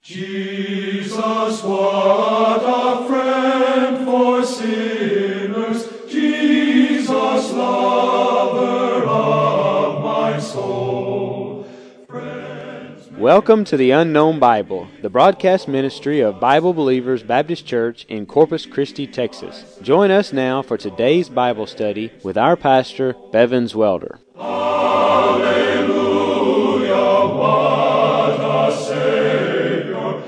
Jesus, what a friend for sinners, Jesus, lover of my soul. Welcome to the Unknown Bible, the broadcast ministry of Bible Believers Baptist Church in Corpus Christi, Texas. Join us now for today's Bible study with our pastor, Bevins Welder. Hallelujah, what a Savior.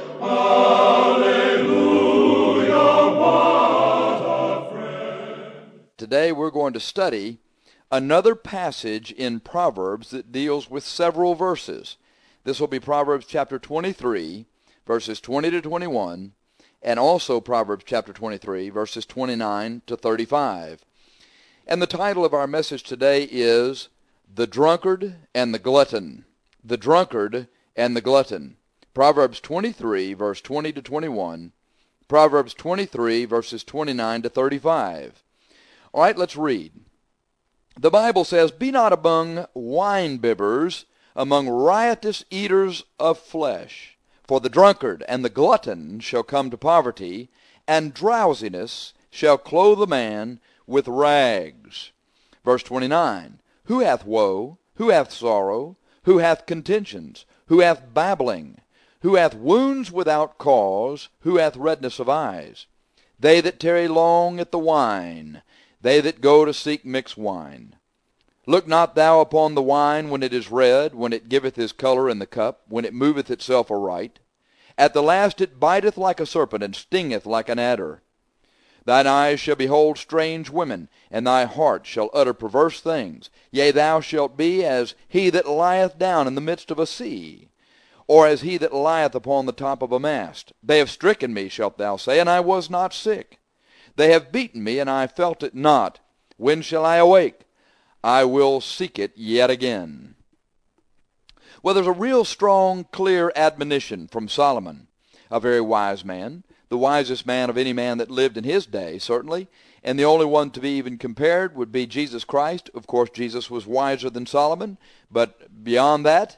Hallelujah, what a friend. Today we're going to study another passage in Proverbs that deals with several verses. This will be Proverbs chapter 23, verses 20 to 21, and also Proverbs chapter 23, verses 29 to 35. And the title of our message today is The Drunkard and the Glutton. The Drunkard and the Glutton. Proverbs 23, verse 20 to 21. Proverbs 23, verses 29 to 35. All right, let's read. The Bible says, "Be not among wine-bibbers, among riotous eaters of flesh. For the drunkard and the glutton shall come to poverty, and drowsiness shall clothe a man with rags." Verse 29, "Who hath woe? Who hath sorrow? Who hath contentions? Who hath babbling? Who hath wounds without cause? Who hath redness of eyes? They that tarry long at the wine, they that go to seek mixed wine. Look not thou upon the wine when it is red, when it giveth his color in the cup, when it moveth itself aright. At the last it biteth like a serpent, and stingeth like an adder. Thine eyes shall behold strange women, and thy heart shall utter perverse things. Yea, thou shalt be as he that lieth down in the midst of a sea, or as he that lieth upon the top of a mast. They have stricken me, shalt thou say, and I was not sick. They have beaten me, and I felt it not. When shall I awake? I will seek it yet again." Well, there's a real strong, clear admonition from Solomon, a very wise man, the wisest man of any man that lived in his day, certainly, and the only one to be even compared would be Jesus Christ. Of course, Jesus was wiser than Solomon, but beyond that,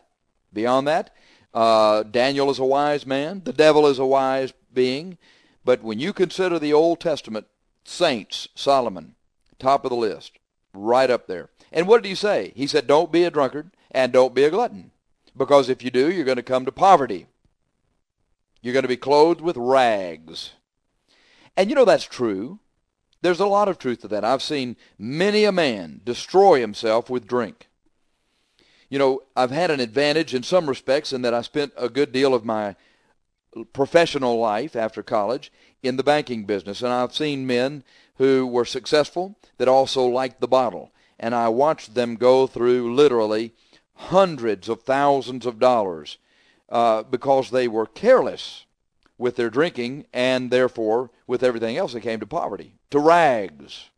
Daniel is a wise man, the devil is a wise being, but when you consider the Old Testament saints, Solomon, top of the list, right up there. And what did he say? He said, don't be a drunkard and don't be a glutton, because if you do, you're going to come to poverty. You're going to be clothed with rags. And you know that's true. There's a lot of truth to that. I've seen many a man destroy himself with drink. You know, I've had an advantage in some respects in that I spent a good deal of my professional life after college in the banking business, and I've seen men who were successful that also liked the bottle, and I watched them go through literally hundreds of thousands of dollars because they were careless with their drinking, and therefore with everything else they came to poverty, to rags.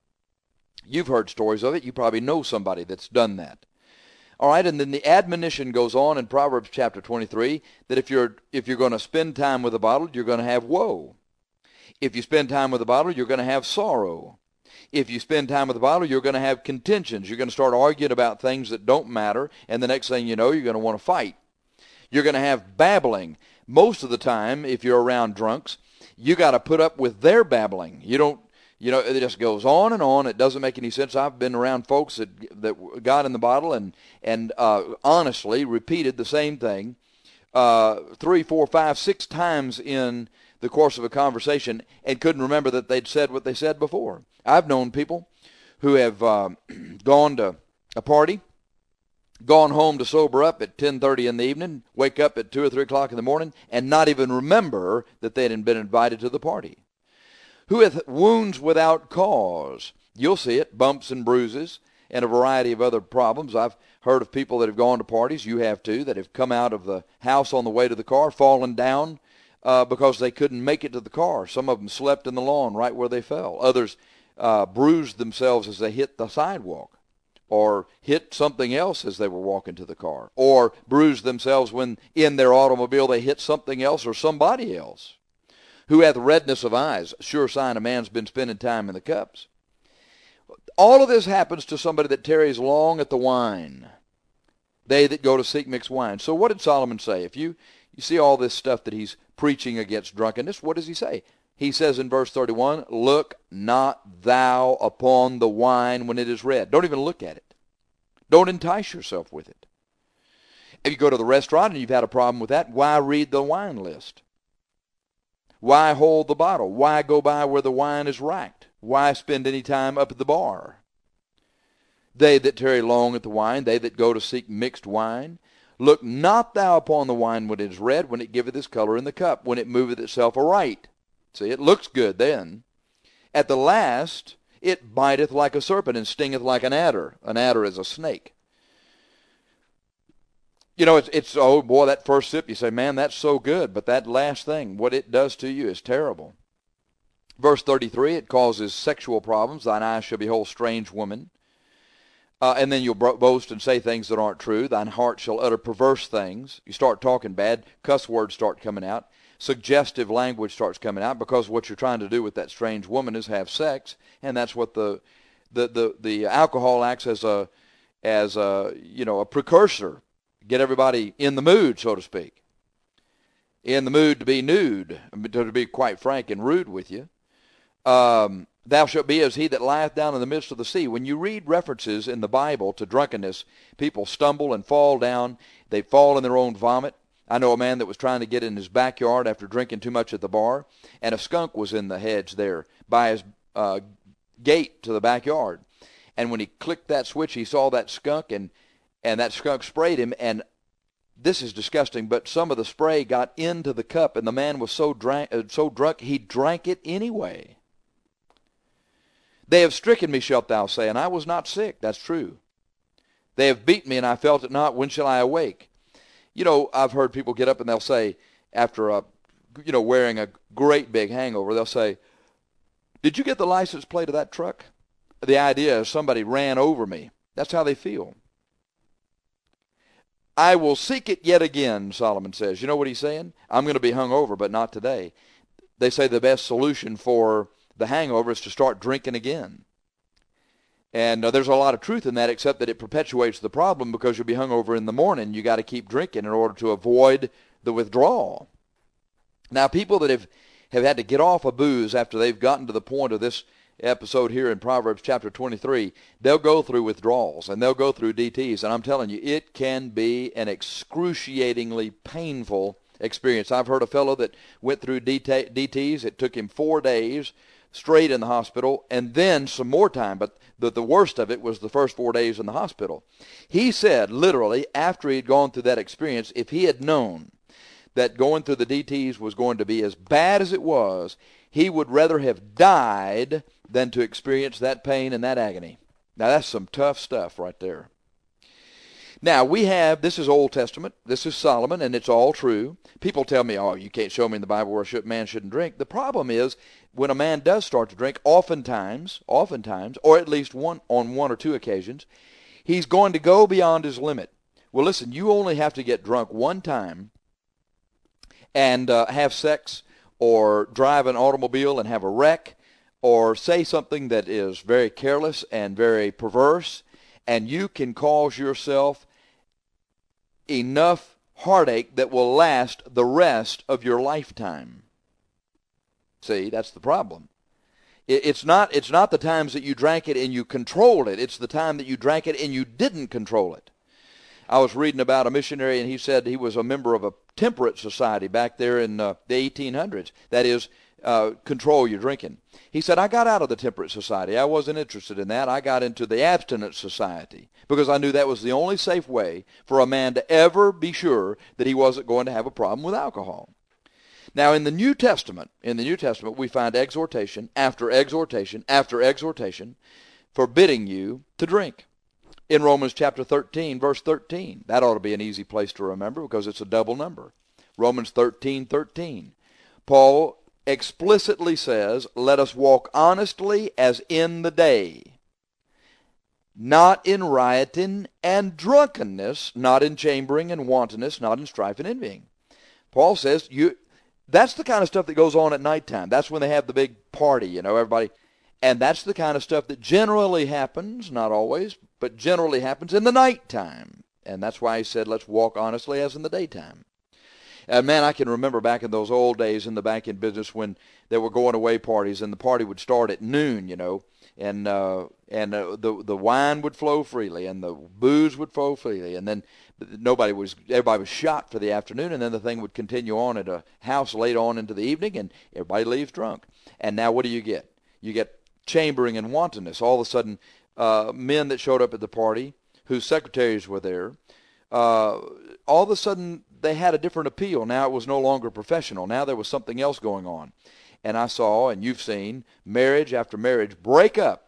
You've heard stories of it. You probably know somebody that's done that. All right, and then the admonition goes on in Proverbs chapter 23 that if you're going to spend time with a bottle, you're going to have woe. If you spend time with a bottle, you're going to have sorrow. If you spend time with a bottle, you're going to have contentions. You're going to start arguing about things that don't matter, and the next thing you know, you're going to want to fight. You're going to have babbling. Most of the time, if you're around drunks, you got to put up with their babbling. You don't. You know, it just goes on and on. It doesn't make any sense. I've been around folks that got in the bottle and honestly repeated the same thing 3, 4, 5, 6 times in the course of a conversation and couldn't remember that they'd said what they said before. I've known people who have gone to a party, gone home to sober up at 10:30 in the evening, wake up at 2 or 3 o'clock in the morning, and not even remember that they had been invited to the party. Who hath wounds without cause? You'll see it, bumps and bruises, and a variety of other problems. I've heard of people that have gone to parties, you have too, that have come out of the house on the way to the car, fallen down because they couldn't make it to the car. Some of them slept in the lawn right where they fell. Others bruised themselves as they hit the sidewalk, or hit something else as they were walking to the car, or bruised themselves when in their automobile they hit something else or somebody else. Who hath redness of eyes? Sure sign a man's been spending time in the cups. All of this happens to somebody that tarries long at the wine. They that go to seek mixed wine. So what did Solomon say? If you You see all this stuff that he's preaching against drunkenness. What does he say? He says in verse 31, look not thou upon the wine when it is red. Don't even look at it. Don't entice yourself with it. If you go to the restaurant and you've had a problem with that, why read the wine list? Why hold the bottle? Why go by where the wine is racked? Why spend any time up at the bar? They that tarry long at the wine, they that go to seek mixed wine, look not thou upon the wine when it is red, when it giveth his color in the cup, when it moveth itself aright. See, it looks good then. At the last, it biteth like a serpent and stingeth like an adder. An adder is a snake. You know, it's oh boy, that first sip, you say, man, that's so good. But that last thing, what it does to you is terrible. Verse 33, it causes sexual problems. Thine eyes shall behold strange women. And then you'll boast and say things that aren't true. Thine heart shall utter perverse things. You start talking bad. Cuss words start coming out. Suggestive language starts coming out because what you're trying to do with that strange woman is have sex, and that's what the alcohol acts as a precursor. Get everybody in the mood, so to speak. In the mood to be nude, to be quite frank and rude with you. Thou shalt be as he that lieth down in the midst of the sea. When you read references in the Bible to drunkenness, people stumble and fall down. They fall in their own vomit. I know a man that was trying to get in his backyard after drinking too much at the bar, and a skunk was in the hedge there by his gate to the backyard. And when he clicked that switch, he saw that skunk, and that skunk sprayed him, and this is disgusting, but some of the spray got into the cup, and the man was so drunk he drank it anyway. They have stricken me, shalt thou say, and I was not sick. That's true. They have beaten me, and I felt it not. When shall I awake? You know, I've heard people get up and they'll say, after wearing a great big hangover, they'll say, did you get the license plate of that truck? The idea is somebody ran over me. That's how they feel. I will seek it yet again, Solomon says. You know what he's saying? I'm going to be hungover, but not today. They say the best solution for the hangover is to start drinking again. And there's a lot of truth in that, except that it perpetuates the problem because you'll be hungover in the morning. You got to keep drinking in order to avoid the withdrawal. Now, people that have had to get off of booze after they've gotten to the point of this episode here in Proverbs chapter 23, they'll go through withdrawals and they'll go through DTs. And I'm telling you, it can be an excruciatingly painful experience. I've heard a fellow that went through DTs. It took him 4 days straight in the hospital, and then some more time, but the worst of it was the first 4 days in the hospital. He said, literally, after he had gone through that experience, if he had known that going through the DTs was going to be as bad as it was, he would rather have died than to experience that pain and that agony. Now, that's some tough stuff right there. Now, this is Old Testament, this is Solomon, and it's all true. People tell me, oh, you can't show me in the Bible where a man shouldn't drink. The problem is, when a man does start to drink, oftentimes, or at least on one or two occasions, he's going to go beyond his limit. Well, listen, you only have to get drunk one time and have sex or drive an automobile and have a wreck or say something that is very careless and very perverse, and you can cause yourself enough heartache that will last the rest of your lifetime. See, that's the problem. It's not the times that you drank it and you controlled it. It's the time that you drank it and you didn't control it. I was reading about a missionary, and he said he was a member of a temperate society back there in the 1800s. That is, control your drinking. He said, I got out of the temperate society. I wasn't interested in that. I got into the abstinent society because I knew that was the only safe way for a man to ever be sure that he wasn't going to have a problem with alcohol. Now, in the New Testament, we find exhortation after exhortation after exhortation forbidding you to drink. In Romans chapter 13, verse 13, that ought to be an easy place to remember because it's a double number. Romans 13:13. Paul explicitly says, let us walk honestly as in the day, not in rioting and drunkenness, not in chambering and wantonness, not in strife and envying. Paul says, that's the kind of stuff that goes on at nighttime. That's when they have the big party, everybody. And that's the kind of stuff that generally happens, not always, but generally happens in the nighttime. And that's why he said, let's walk honestly as in the daytime. And man, I can remember back in those old days in the banking business when there were going away parties, and the party would start at noon, and the wine would flow freely, and the booze would flow freely, and then everybody was shot for the afternoon, and then the thing would continue on at a house late on into the evening, and everybody leaves drunk. And now what do you get? You get chambering and wantonness. All of a sudden, men that showed up at the party, whose secretaries were there, all of a sudden they had a different appeal. Now it was no longer professional. Now there was something else going on. And I saw, and you've seen, marriage after marriage break up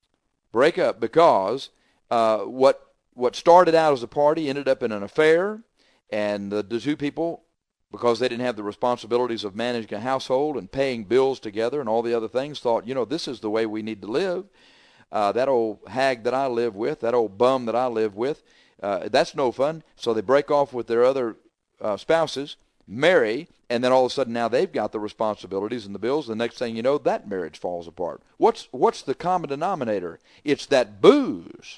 because what started out as a party ended up in an affair, and the two people, because they didn't have the responsibilities of managing a household and paying bills together and all the other things, thought, this is the way we need to live. That old hag that I live with, that old bum that I live with, that's no fun. So they break off with their other spouses, marry, and then all of a sudden now they've got the responsibilities and the bills. The next thing you know, that marriage falls apart. What's the common denominator? It's that booze.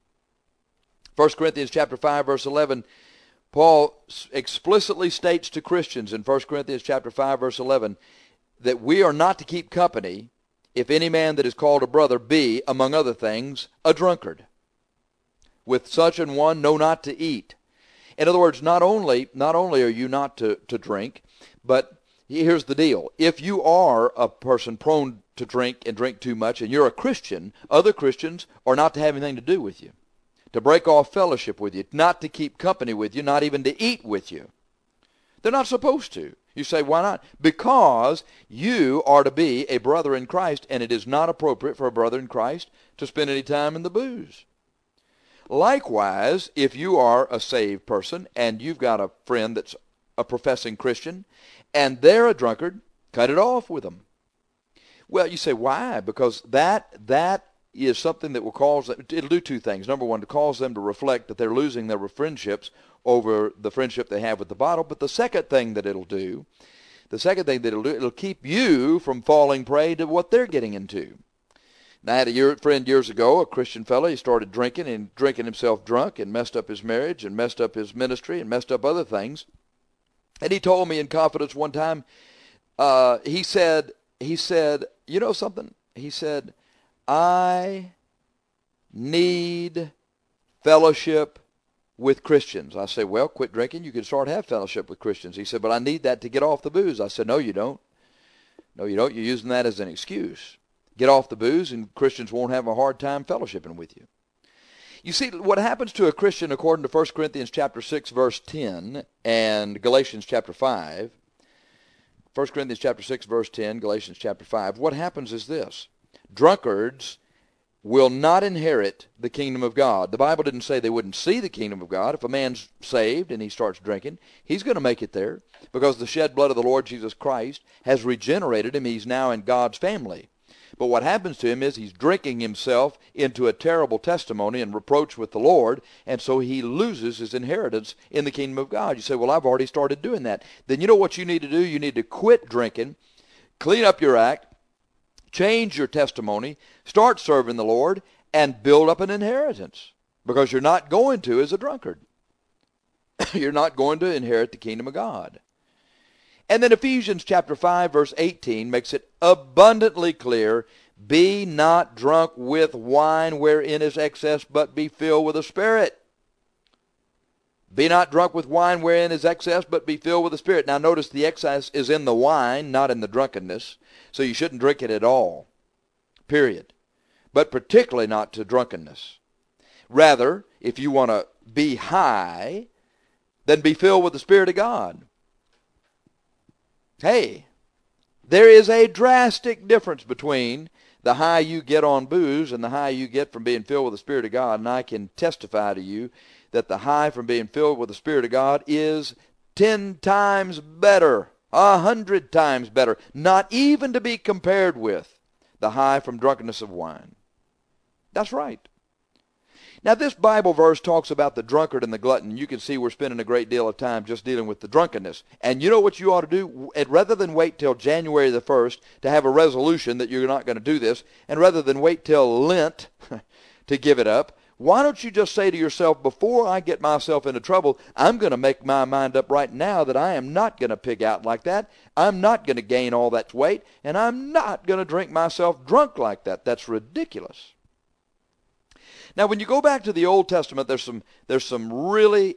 1 Corinthians chapter 5, verse 11, Paul explicitly states to Christians in 1 Corinthians chapter 5, verse 11, that we are not to keep company if any man that is called a brother be, among other things, a drunkard. With such an one, know not to eat. In other words, not only are you not to drink, but here's the deal. If you are a person prone to drink and drink too much, and you're a Christian, other Christians are not to have anything to do with you, to break off fellowship with you, not to keep company with you, not even to eat with you. They're not supposed to. You say, why not? Because you are to be a brother in Christ, and it is not appropriate for a brother in Christ to spend any time in the booze. Likewise, if you are a saved person and you've got a friend that's a professing Christian and they're a drunkard, cut it off with them. Well, you say, why? Because that is something that will cause them, it'll do two things. Number one, to cause them to reflect that they're losing their friendships over the friendship they have with the bottle. But the second thing that it'll do, it'll keep you from falling prey to what they're getting into. Now, I had a friend years ago, a Christian fellow. He started drinking himself drunk and messed up his marriage and messed up his ministry and messed up other things. And he told me in confidence one time, he said, you know something? He said, I need fellowship with Christians. I say, well, quit drinking. You can start to have fellowship with Christians. He said, but I need that to get off the booze. I said, no, you don't. No, you don't. You're using that as an excuse. Get off the booze, and Christians won't have a hard time fellowshipping with you. You see, what happens to a Christian according to 1 Corinthians chapter 6, verse 10, and Galatians chapter 5, 1 Corinthians chapter 6, verse 10, Galatians chapter 5, what happens is this. Drunkards will not inherit the kingdom of God. The Bible didn't say they wouldn't see the kingdom of God. If a man's saved and he starts drinking, he's going to make it there because the shed blood of the Lord Jesus Christ has regenerated him. He's now in God's family. But what happens to him is he's drinking himself into a terrible testimony and reproach with the Lord, and so he loses his inheritance in the kingdom of God. You say, well, I've already started doing that. Then you know what you need to do? You need to quit drinking, clean up your act, change your testimony, start serving the Lord, and build up an inheritance, because you're not going to as a drunkard. You're not going to inherit the kingdom of God. And then Ephesians chapter 5, verse 18 makes it abundantly clear, be not drunk with wine wherein is excess, but be filled with the Spirit. Be not drunk with wine wherein is excess, but be filled with the Spirit. Now notice the excess is in the wine, not in the drunkenness, so you shouldn't drink it at all, period. But particularly not to drunkenness. Rather, if you want to be high, then be filled with the Spirit of God. Hey, there is a drastic difference between the high you get on booze and the high you get from being filled with the Spirit of God. And I can testify to you that the high from being filled with the Spirit of God is 10 times better, 100 times better, not even to be compared with the high from drunkenness of wine. That's right. Now, this Bible verse talks about the drunkard and the glutton. You can see we're spending a great deal of time just dealing with the drunkenness. And you know what you ought to do? Rather than wait till January the 1st to have a resolution that you're not going to do this, and rather than wait till Lent to give it up, Why don't you just say to yourself, before I get myself into trouble, I'm going to make my mind up right now that I am not going to pig out like that. I'm not going to gain all that weight, and I'm not going to drink myself drunk like that. That's ridiculous. Now, when you go back to the Old Testament, there's some really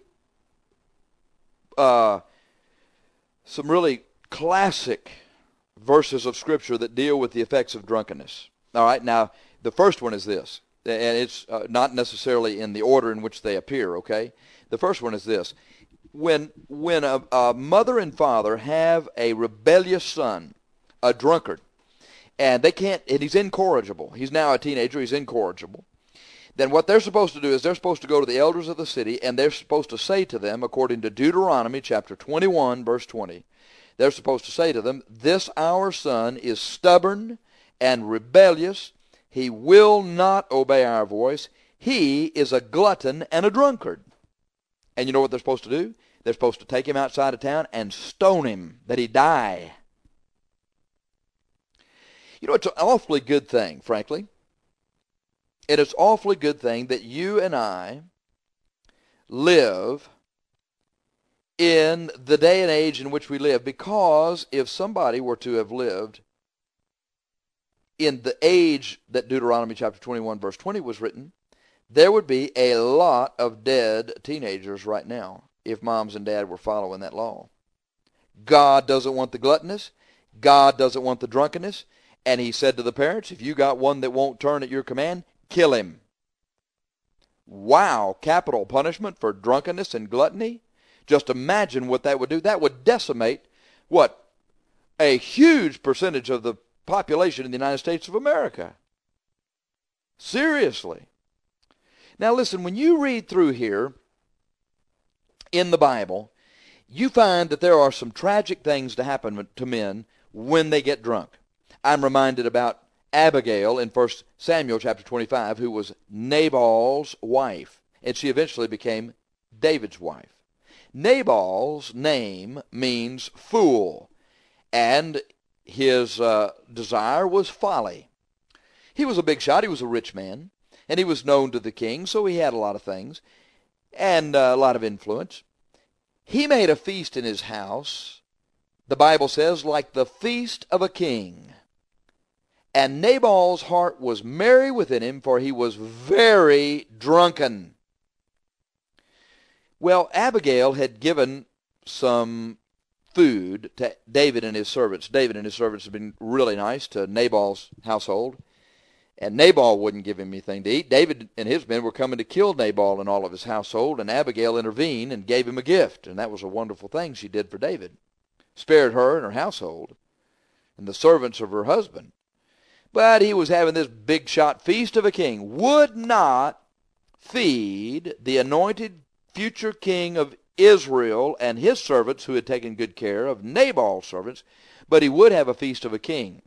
classic verses of Scripture that deal with the effects of drunkenness. All right, now the first one is this. And it's not necessarily in the order in which they appear, okay? The first one is this. When a mother and father have a rebellious son, a drunkard, and he's incorrigible. He's now a teenager, he's incorrigible. Then what they're supposed to do is they're supposed to go to the elders of the city, and they're supposed to say to them, according to Deuteronomy chapter 21, verse 20, they're supposed to say to them, "This our son is stubborn and rebellious. He will not obey our voice. He is a glutton and a drunkard." And you know what they're supposed to do? They're supposed to take him outside of town and stone him, that he die. You know, it's an awfully good thing, frankly. It is an awfully good thing that you and I live in the day and age in which we live, because if somebody were to have lived in the age that Deuteronomy chapter 21 verse 20 was written, there would be a lot of dead teenagers right now if moms and dad were following that law. God doesn't want the gluttonous. God doesn't want the drunkenness. And he said to the parents, if you got one that won't turn at your command, kill him. Wow, capital punishment for drunkenness and gluttony? Just imagine what that would do. That would decimate, what, a huge percentage of the population in the United States of America. Seriously. Now listen, when you read through here in the Bible, you find that there are some tragic things to happen to men when they get drunk. I'm reminded about Abigail in 1 Samuel chapter 25, who was Nabal's wife, and she eventually became David's wife. Nabal's name means fool, and his desire was folly. He was a big shot. He was a rich man, and he was known to the king, so he had a lot of things and a lot of influence. He made a feast in his house, the Bible says, like the feast of a king. And Nabal's heart was merry within him, for he was very drunken. Well, Abigail had given some food to David and his servants. David and his servants had been really nice to Nabal's household, and Nabal wouldn't give him anything to eat. David and his men were coming to kill Nabal and all of his household, and Abigail intervened and gave him a gift, and that was a wonderful thing she did for David. Spared her and her household and the servants of her husband. But he was having this big shot feast of a king, would not feed the anointed future king of Israel and his servants, who had taken good care of Nabal's servants, but he would have a feast of a king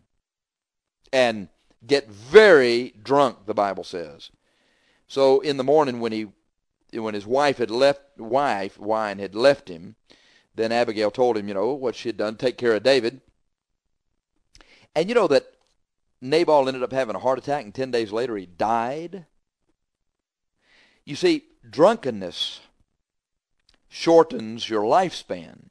and get very drunk, the Bible says. So in the morning when his wine had left him, then Abigail told him, what she had done, take care of David. And you know that Nabal ended up having a heart attack, and 10 days later he died. You see, drunkenness shortens your lifespan.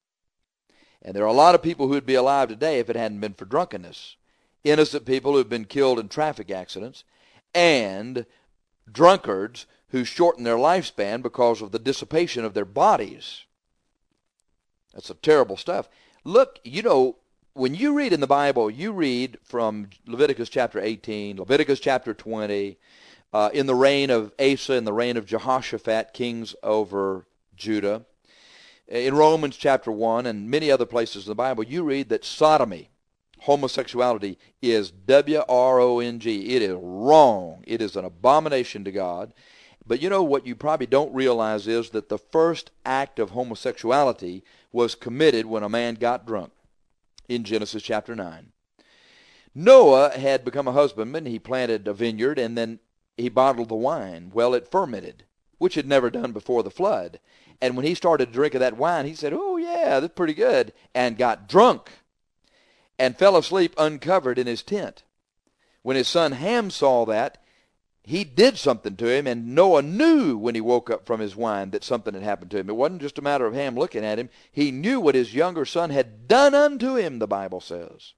And there are a lot of people who would be alive today if it hadn't been for drunkenness. Innocent people who have been killed in traffic accidents, and drunkards who shorten their lifespan because of the dissipation of their bodies. That's some terrible stuff. Look, when you read in the Bible, you read from Leviticus chapter 18, Leviticus chapter 20, in the reign of Asa and the reign of Jehoshaphat, kings over Judah. In Romans chapter 1 and many other places in the Bible, you read that sodomy, homosexuality, is W-R-O-N-G. It is wrong. It is an abomination to God. But what you probably don't realize is that the first act of homosexuality was committed when a man got drunk in Genesis chapter 9. Noah had become a husbandman. He planted a vineyard, and then he bottled the wine. Well, it fermented, which had never done before the flood. And when he started drinking that wine, he said, "Oh, yeah, that's pretty good," and got drunk and fell asleep uncovered in his tent. When his son Ham saw that, he did something to him, and Noah knew when he woke up from his wine that something had happened to him. It wasn't just a matter of Ham looking at him. He knew what his younger son had done unto him, the Bible says.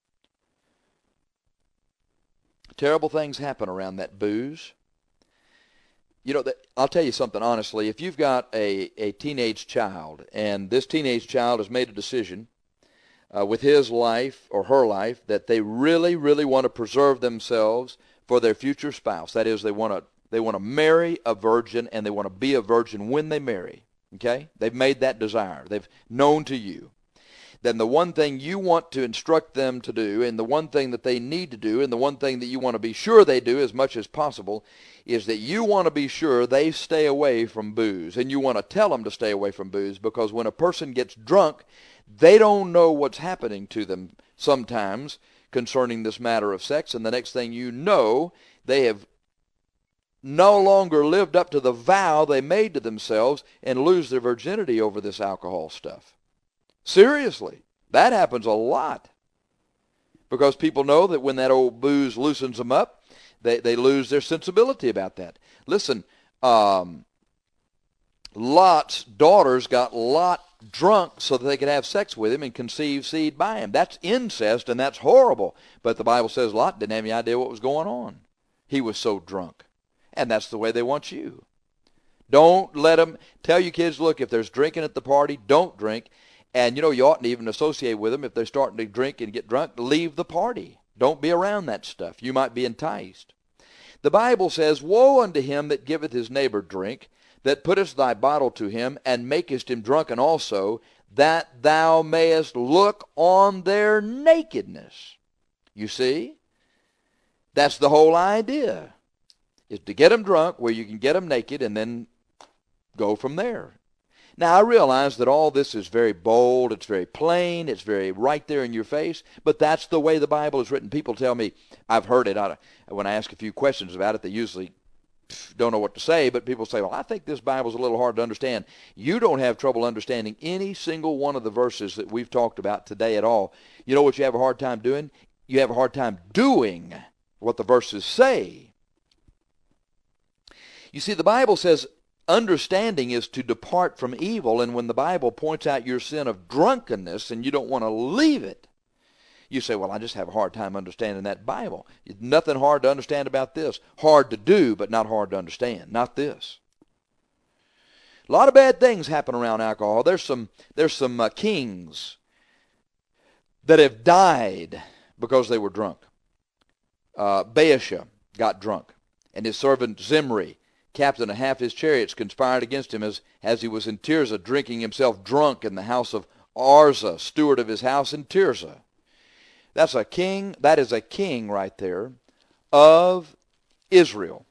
Terrible things happen around that booze. You know, I'll tell you something honestly. If you've got a teenage child, and this teenage child has made a decision with his life or her life that they really, really want to preserve themselves for their future spouse. That is, they want to marry a virgin, and they want to be a virgin when they marry. Okay? They've made that desire. They've known to you. Then the one thing you want to instruct them to do, and the one thing that they need to do, and the one thing that you want to be sure they do as much as possible, is that you want to be sure they stay away from booze. And you want to tell them to stay away from booze, because when a person gets drunk, they don't know what's happening to them sometimes concerning this matter of sex, and the next thing you know, they have no longer lived up to the vow they made to themselves and lose their virginity over this alcohol stuff. Seriously, that happens a lot, because people know that when that old booze loosens them up, they lose their sensibility about that. Listen, Lot's daughters got Lot drunk so that they could have sex with him and conceive seed by him. That's incest, and that's horrible. But the Bible says Lot didn't have any idea what was going on. He was so drunk. And that's the way they want you. Don't let them tell you kids, look, if there's drinking at the party, don't drink. And, you know, you oughtn't even associate with them. If they're starting to drink and get drunk, leave the party. Don't be around that stuff. You might be enticed. The Bible says, woe unto him that giveth his neighbor drink, that puttest thy bottle to him, and makest him drunken also, that thou mayest look on their nakedness. You see? That's the whole idea, is to get them drunk where you can get them naked and then go from there. Now, I realize that all this is very bold, it's very plain, it's very right there in your face, but that's the way the Bible is written. People tell me, I've heard it, when I ask a few questions about it, they usually don't know what to say, but people say, well, I think this Bible's a little hard to understand. You don't have trouble understanding any single one of the verses that we've talked about today at all. You know what you have a hard time doing? You have a hard time doing what the verses say. You see, the Bible says understanding is to depart from evil, and when the Bible points out your sin of drunkenness and you don't want to leave it, you say, well, I just have a hard time understanding that Bible. Nothing hard to understand about this. Hard to do, but not hard to understand. Not this. A lot of bad things happen around alcohol. There's some kings that have died because they were drunk. Baasha got drunk, and his servant Zimri, captain of half his chariots, conspired against him as he was in Tirzah, drinking himself drunk in the house of Arza, steward of his house in Tirzah. That's a king. That is a king right there of Israel.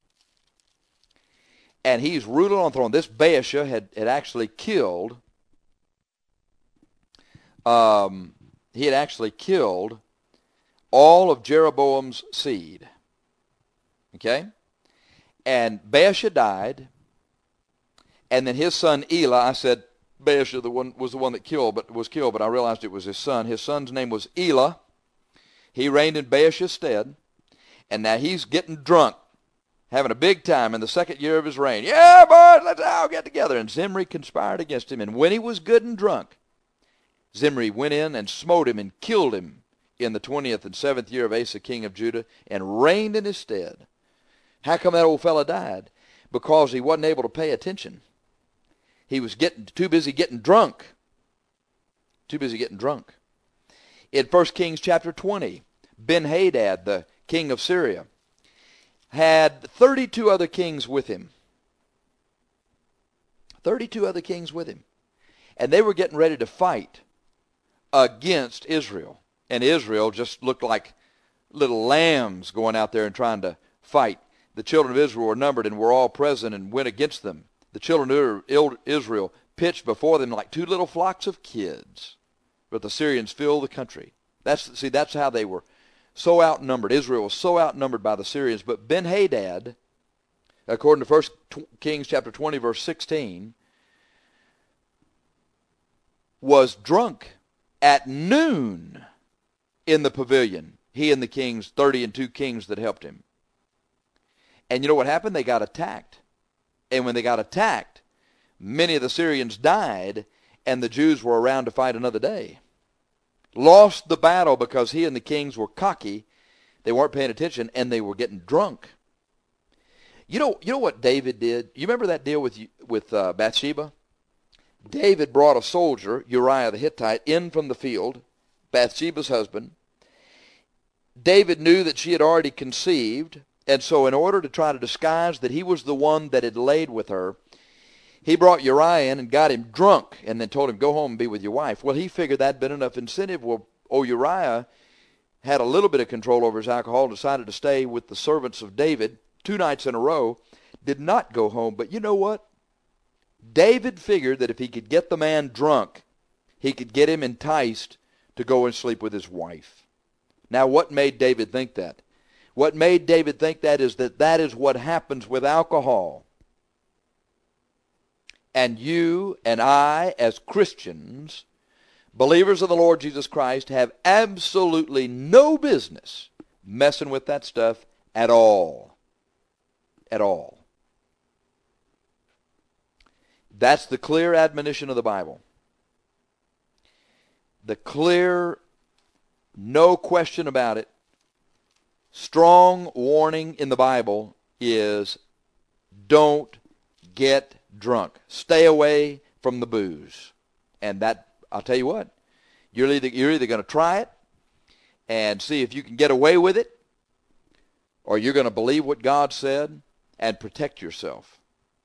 And he's ruling on the throne. This Baasha had actually killed, he had actually killed all of Jeroboam's seed. Okay? And Baasha died, and then his son Elah, I said Baasha was the one that was killed, but I realized it was his son. His son's name was Elah. He reigned in Baasha's stead, and now he's getting drunk, having a big time in the second year of his reign. Yeah, boys, let's all get together. And Zimri conspired against him, and when he was good and drunk, Zimri went in and smote him and killed him in the 20th and 7th year of Asa, king of Judah, and reigned in his stead. How come that old fella died? Because he wasn't able to pay attention. He was too busy getting drunk. Too busy getting drunk. In 1 Kings chapter 20, Ben-Hadad, the king of Syria, had 32 other kings with him. 32 other kings with him. And they were getting ready to fight against Israel. And Israel just looked like little lambs going out there and trying to fight. The children of Israel were numbered and were all present and went against them. The children of Israel pitched before them like two little flocks of kids. But the Syrians filled the country. That's how they were so outnumbered. Israel was so outnumbered by the Syrians. But Ben-Hadad, according to 1 Kings chapter 20, verse 16, was drunk at noon in the pavilion. He and the kings, 32 kings that helped him. And you know what happened? They got attacked. And when they got attacked, many of the Syrians died, and the Jews were around to fight another day. Lost the battle because he and the kings were cocky. They weren't paying attention, and they were getting drunk. You know what David did? You remember that deal with Bathsheba? David brought a soldier, Uriah the Hittite, in from the field, Bathsheba's husband. David knew that she had already conceived, and so in order to try to disguise that he was the one that had laid with her, he brought Uriah in and got him drunk and then told him, go home and be with your wife. Well, he figured that'd been enough incentive. Well, Uriah had a little bit of control over his alcohol, decided to stay with the servants of David 2 nights in a row, did not go home. But you know what? David figured that if he could get the man drunk, he could get him enticed to go and sleep with his wife. Now, what made David think that? What made David think that is what happens with alcohol. And you and I, as Christians, believers of the Lord Jesus Christ, have absolutely no business messing with that stuff at all. At all. That's the clear admonition of the Bible. The clear, no question about it, strong warning in the Bible is don't get drunk. Stay away from the booze. And that, I'll tell you what, you're either going to try it and see if you can get away with it, or you're going to believe what God said and protect yourself.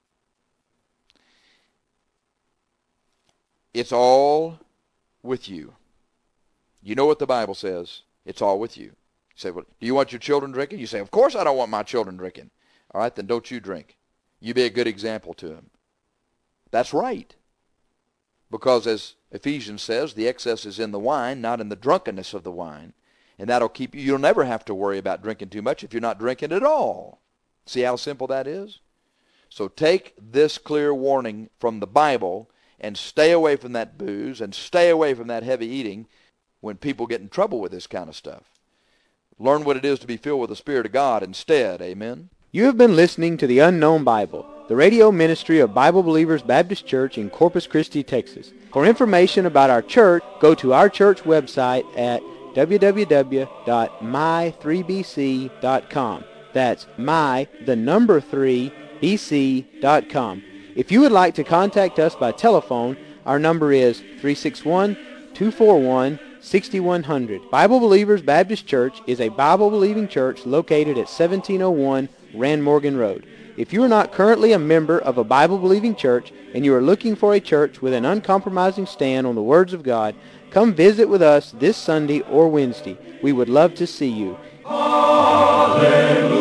It's all with you. You know what the Bible says. It's all with you. You say, well, do you want your children drinking? You say, of course I don't want my children drinking. All right, then don't you drink. You be a good example to them. That's right. Because as Ephesians says, the excess is in the wine, not in the drunkenness of the wine. And that'll keep you. You'll never have to worry about drinking too much if you're not drinking at all. See how simple that is? So take this clear warning from the Bible and stay away from that booze and stay away from that heavy eating when people get in trouble with this kind of stuff. Learn what it is to be filled with the Spirit of God instead. Amen. You have been listening to the Unknown Bible, the radio ministry of Bible Believers Baptist Church in Corpus Christi, Texas. For information about our church, go to our church website at www.my3bc.com. That's my3bc.com. If you would like to contact us by telephone, our number is 361-241-6100. Bible Believers Baptist Church is a Bible-believing church located at 1701 Rand Morgan Road. If you are not currently a member of a Bible-believing church and you are looking for a church with an uncompromising stand on the words of God, come visit with us this Sunday or Wednesday. We would love to see you. Hallelujah.